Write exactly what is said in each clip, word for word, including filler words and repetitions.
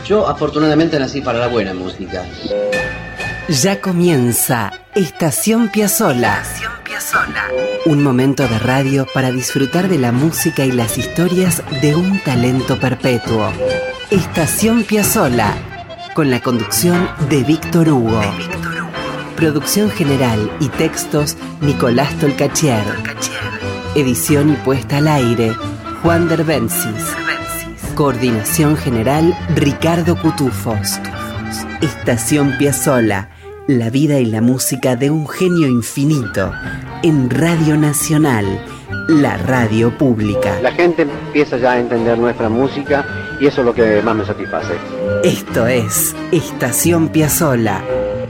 Yo afortunadamente nací para la buena música. Ya comienza Estación Piazzolla. Estación Piazzolla. Un momento de radio para disfrutar de la música y las historias de un talento perpetuo. Estación Piazzolla, con la conducción de Víctor Hugo. De Víctor Hugo. Producción general y textos, Nicolás Tolcachier. Edición y puesta al aire, Juan Derbencis. Coordinación general, Ricardo Cutufos. Estación Piazzolla, la vida y la música de un genio infinito, en Radio Nacional, la radio pública. La gente empieza ya a entender nuestra música y eso es lo que más me satisface. Esto es Estación Piazzolla.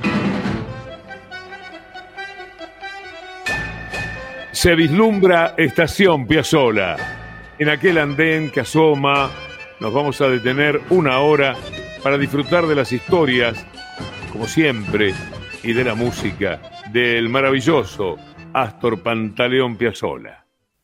Se vislumbra Estación Piazzolla. En aquel andén que asoma, nos vamos a detener una hora para disfrutar de las historias, como siempre, y de la música del maravilloso Astor Pantaleón Piazzolla.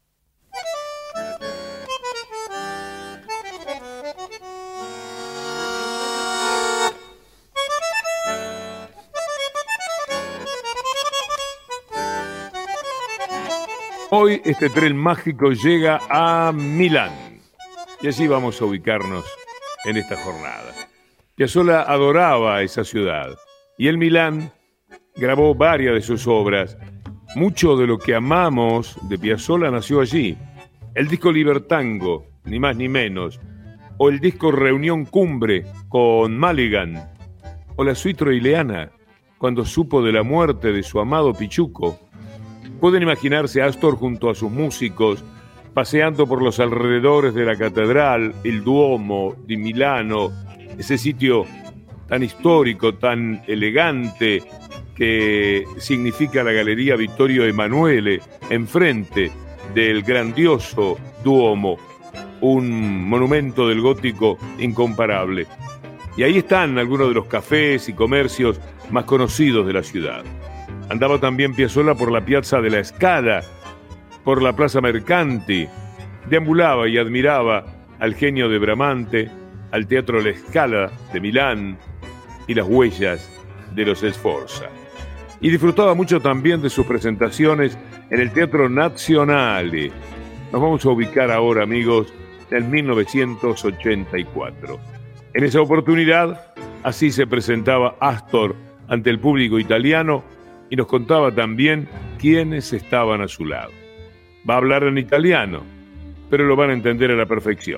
Hoy este tren mágico llega a Milán y allí vamos a ubicarnos en esta jornada. Piazzolla adoraba esa ciudad y en Milán grabó varias de sus obras. Mucho de lo que amamos de Piazzolla nació allí. El disco Libertango, ni más ni menos, o el disco Reunión Cumbre con Mulligan, o la suite troileana, cuando supo de la muerte de su amado Pichuco. Pueden imaginarse a Astor junto a sus músicos paseando por los alrededores de la catedral, el Duomo di Milano, ese sitio tan histórico, tan elegante que significa la Galería Vittorio Emanuele, enfrente del grandioso Duomo, un monumento del gótico incomparable. Y ahí están algunos de los cafés y comercios más conocidos de la ciudad. Andaba también Piazzolla por la Piazza de la Scala, por la Plaza Mercanti, deambulaba y admiraba al genio de Bramante, al Teatro La Scala de Milán y las huellas de los Sforza. Y disfrutaba mucho también de sus presentaciones en el Teatro Nazionale. Nos vamos a ubicar ahora, amigos, en mil novecientos ochenta y cuatro. En esa oportunidad, así se presentaba Astor ante el público italiano y nos contaba también quiénes estaban a su lado. Va a hablar en italiano, pero lo van a entender a la perfección.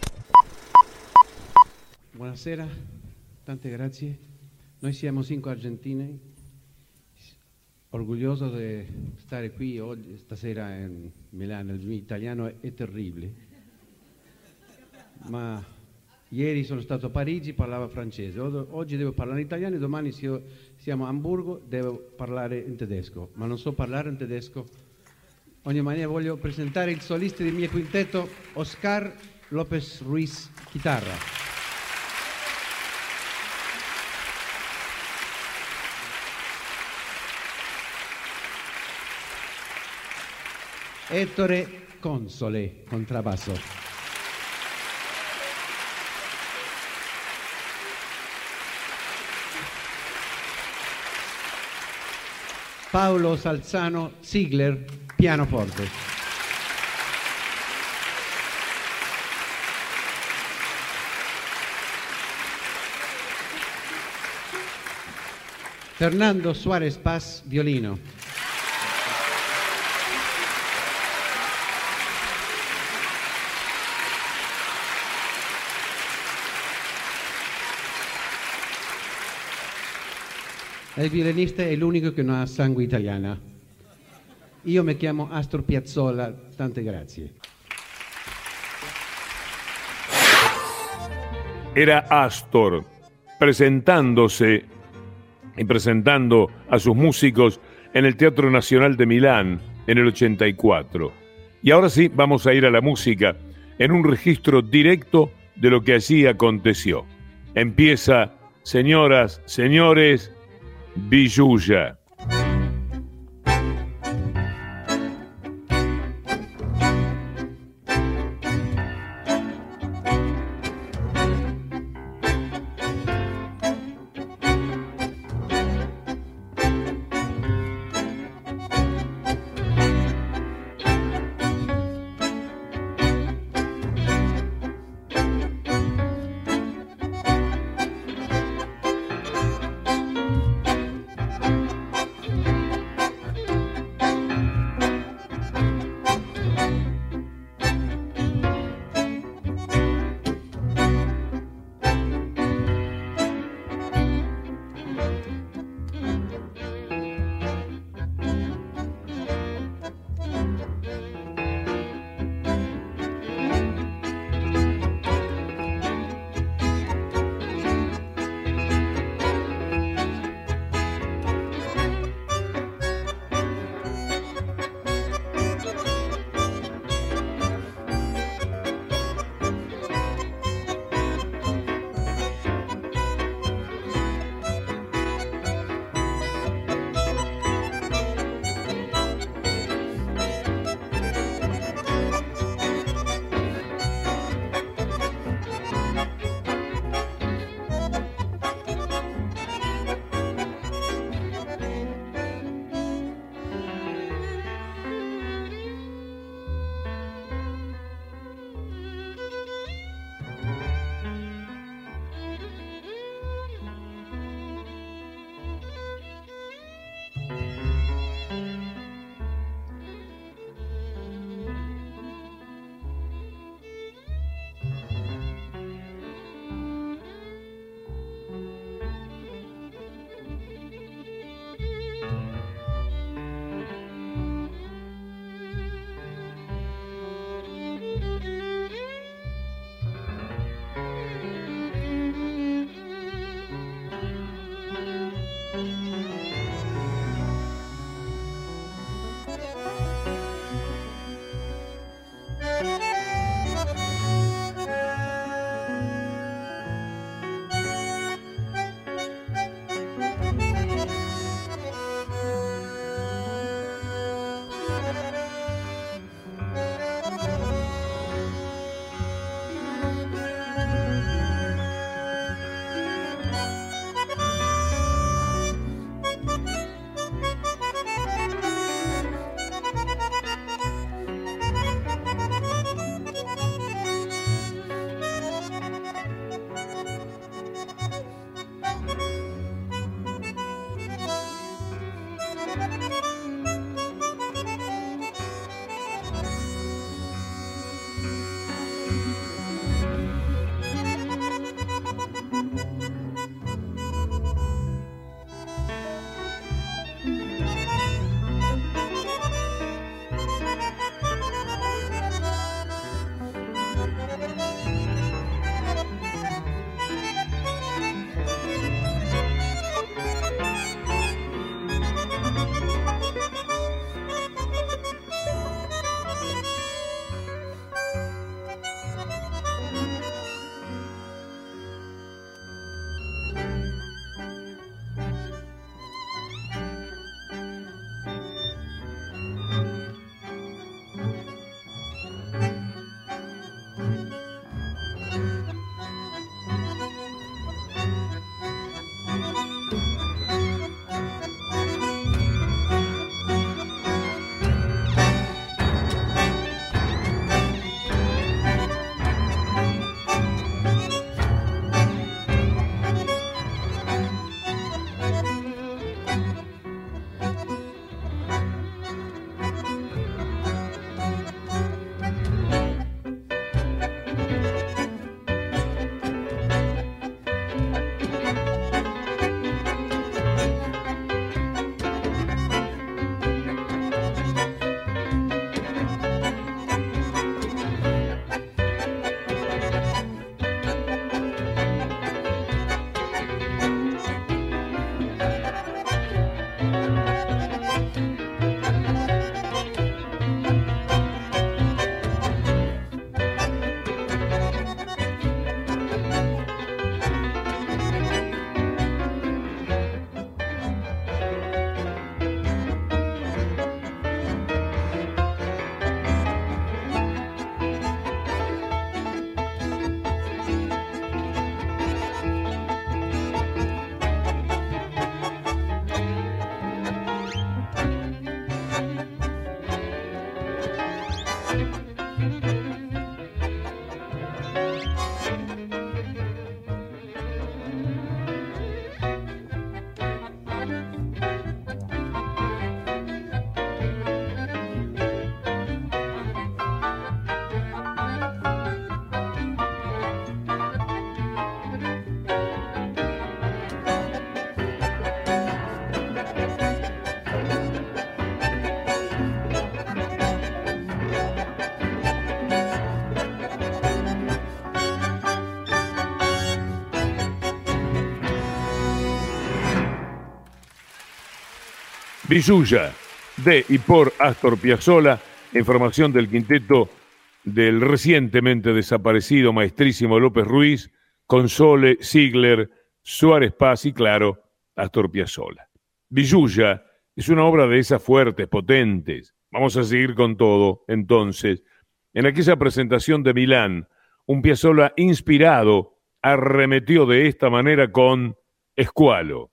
Buonasera, tante grazie. Noi siamo cinque argentini, orgoglioso di stare qui oggi, stasera in Milano. Il mio italiano è terribile, ma ieri sono stato a Parigi, parlavo francese. Oggi devo parlare in italiano e domani siamo a Amburgo, devo parlare in tedesco, ma non so parlare in tedesco. In ogni maniera voglio presentare il solista del mio quintetto, Oscar López Ruiz, chitarra. Ettore Console, contrabbasso. Paolo Salzano Ziegler, pianoforte. Fernando Suárez Paz, violino. Il violinista è l'unico che non ha sangue italiana. Io mi chiamo Astor Piazzolla, tante grazie. Era Astor presentándose y presentando a sus músicos en el Teatro Nacional de Milán en el ochenta y cuatro. Y ahora sí, vamos a ir a la música en un registro directo de lo que allí aconteció. Empieza, señoras, señores, Billulla. Billulla, de y por Astor Piazzolla, en formación del quinteto del recientemente desaparecido maestrísimo López Ruiz, Console, Ziegler, Suárez Paz y, claro, Astor Piazzolla. Billulla es una obra de esas fuertes, potentes. Vamos a seguir con todo, entonces. En aquella presentación de Milán, un Piazzolla inspirado arremetió de esta manera con Esqualo.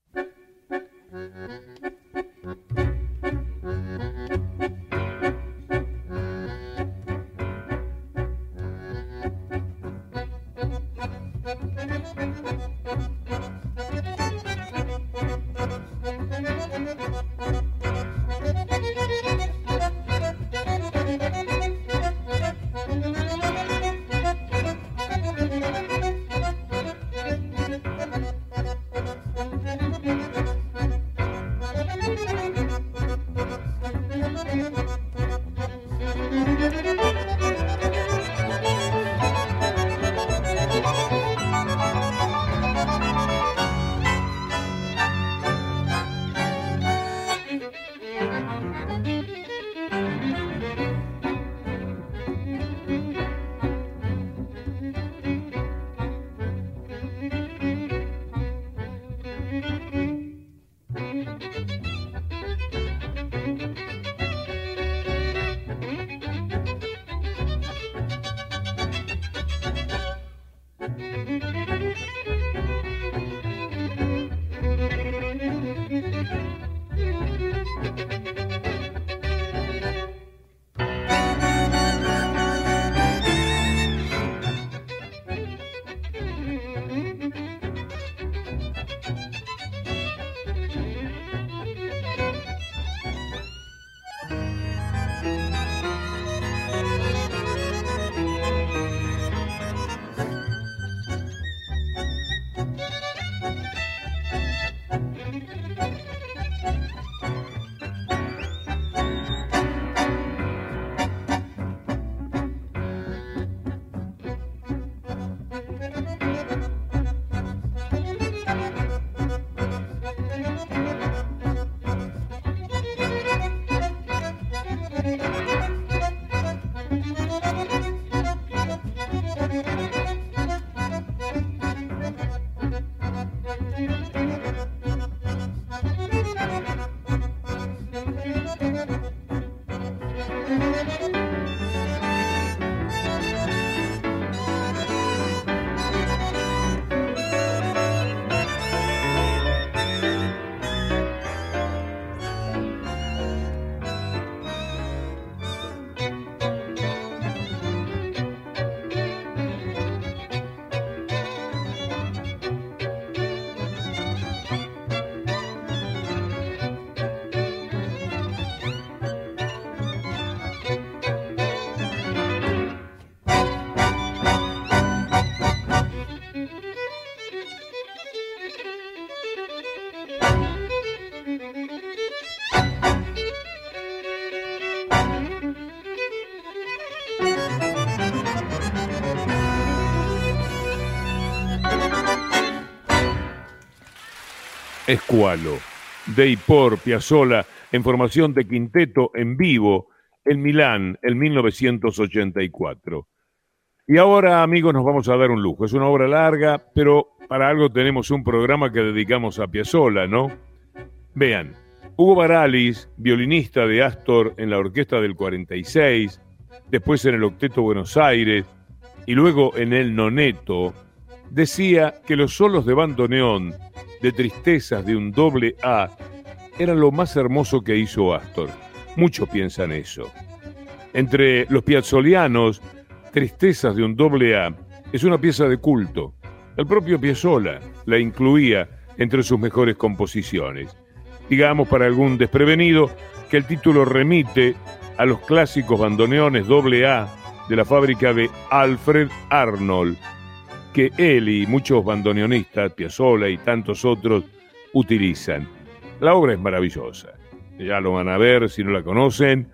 Esqualo, de y por Piazzolla, en formación de quinteto en vivo en Milán en mil novecientos ochenta y cuatro. Y ahora, amigos, nos vamos a dar un lujo. Es una obra larga, pero para algo tenemos un programa que dedicamos a Piazzolla, ¿no? Vean, Hugo Baralis, violinista de Astor en la orquesta del cuarenta y seis, después en el Octeto Buenos Aires y luego en el Noneto, decía que los solos de bandoneón de Tristezas de un doble A eran lo más hermoso que hizo Astor. Muchos piensan eso. Entre los piazzolianos, Tristezas de un doble A es una pieza de culto. El propio Piazzolla la incluía entre sus mejores composiciones. Digamos para algún desprevenido que el título remite a los clásicos bandoneones doble A de la fábrica de Alfred Arnold, que él y muchos bandoneonistas, Piazzolla y tantos otros, utilizan. La obra es maravillosa. Ya lo van a ver si no la conocen.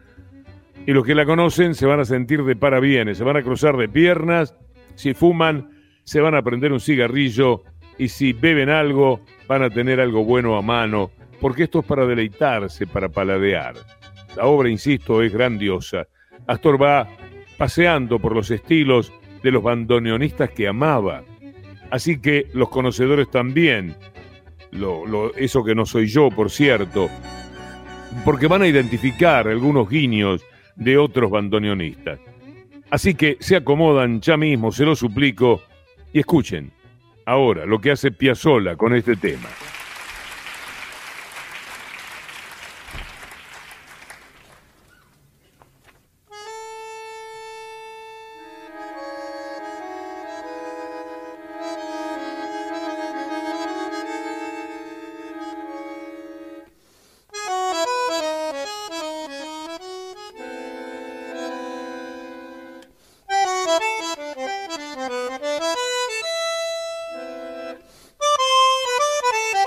Y los que la conocen se van a sentir de parabienes, se van a cruzar de piernas. Si fuman, se van a prender un cigarrillo. Y si beben algo, van a tener algo bueno a mano, porque esto es para deleitarse, para paladear. La obra, insisto, es grandiosa. Astor va paseando por los estilos de los bandoneonistas que amaba. Así que los conocedores también, lo, lo, eso que no soy yo, por cierto, porque van a identificar algunos guiños de otros bandoneonistas. Así que se acomodan ya mismo, se lo suplico, y escuchen ahora lo que hace Piazzolla con este tema. Thank you.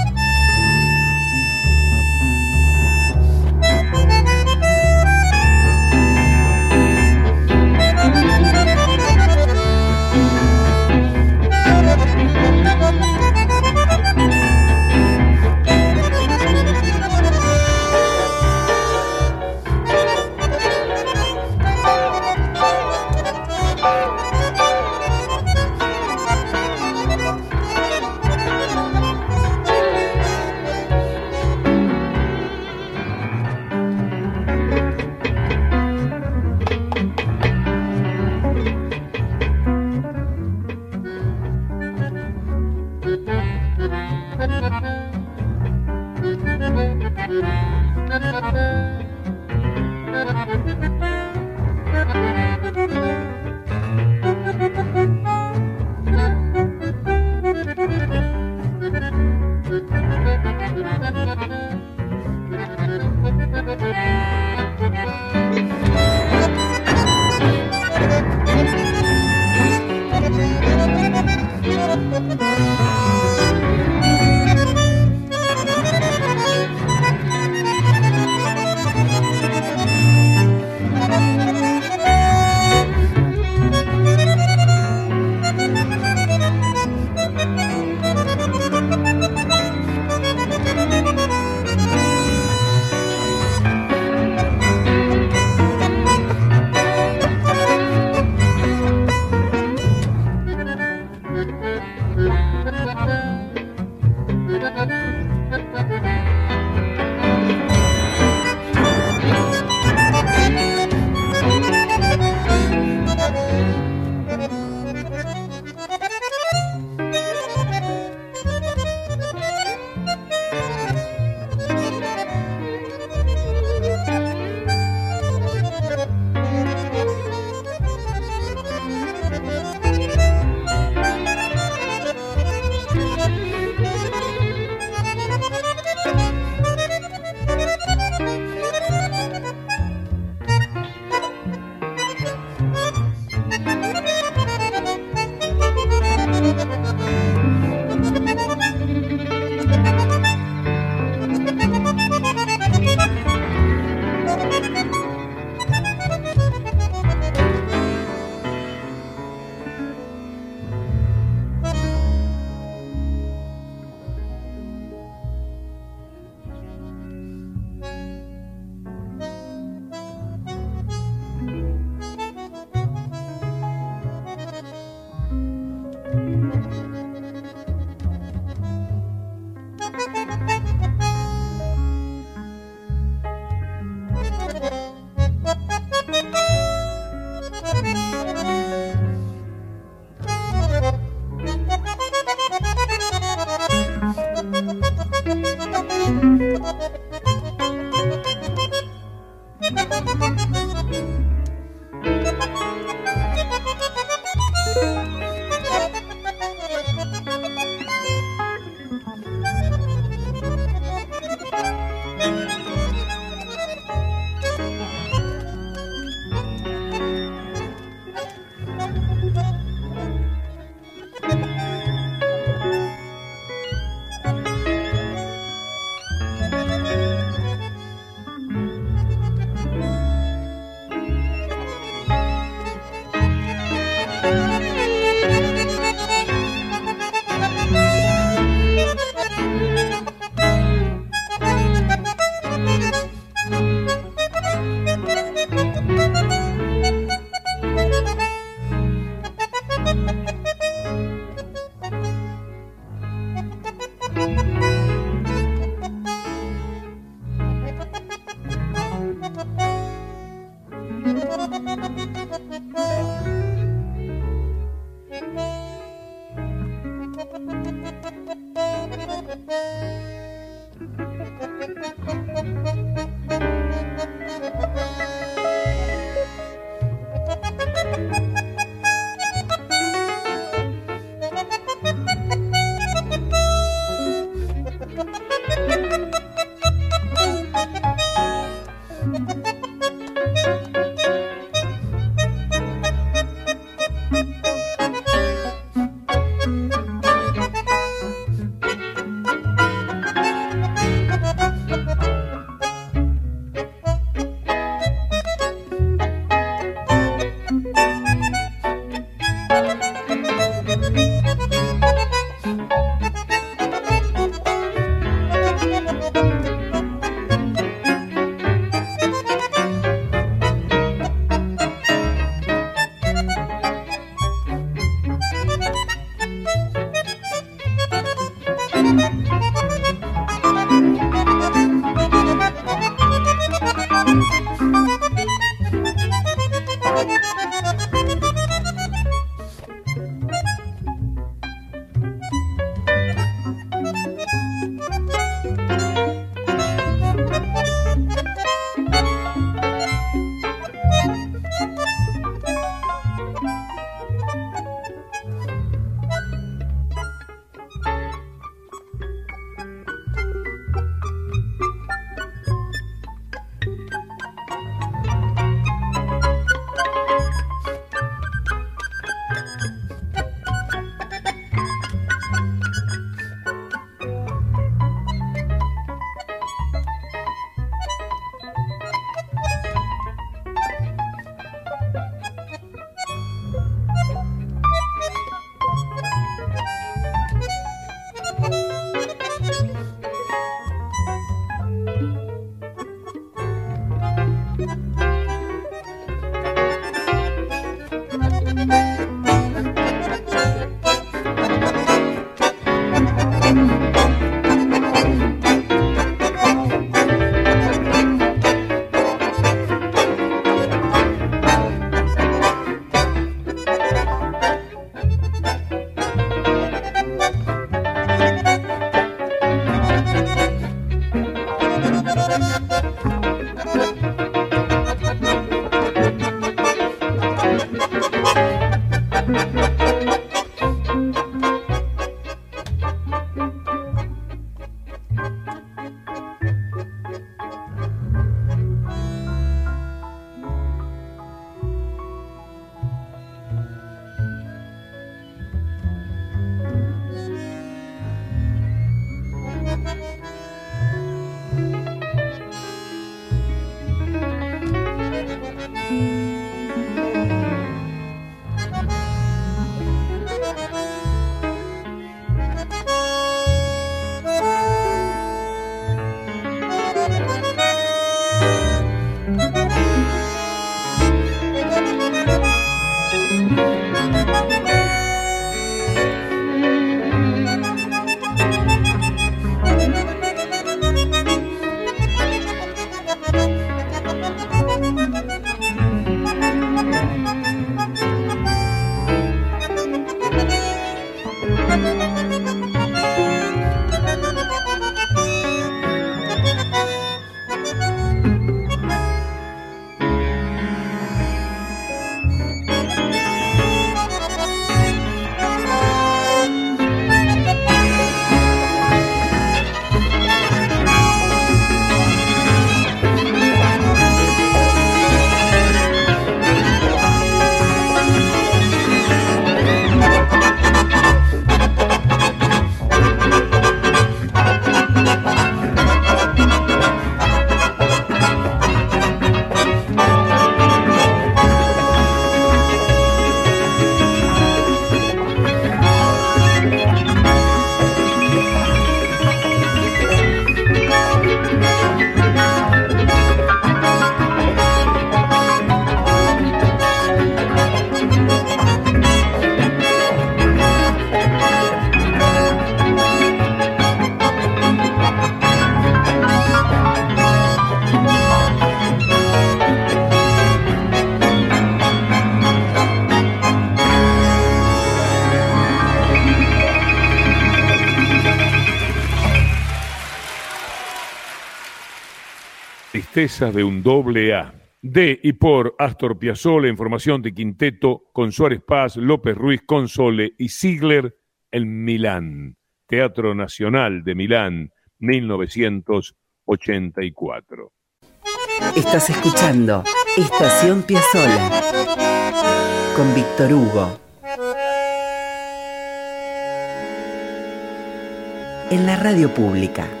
tristezas de un doble A. De y por Astor Piazzolla en formación de quinteto con Suárez Paz, López Ruiz, Console y Ziegler en Milán, Teatro Nacional de Milán, mil novecientos ochenta y cuatro. Estás escuchando Estación Piazzolla con Víctor Hugo. En la radio pública.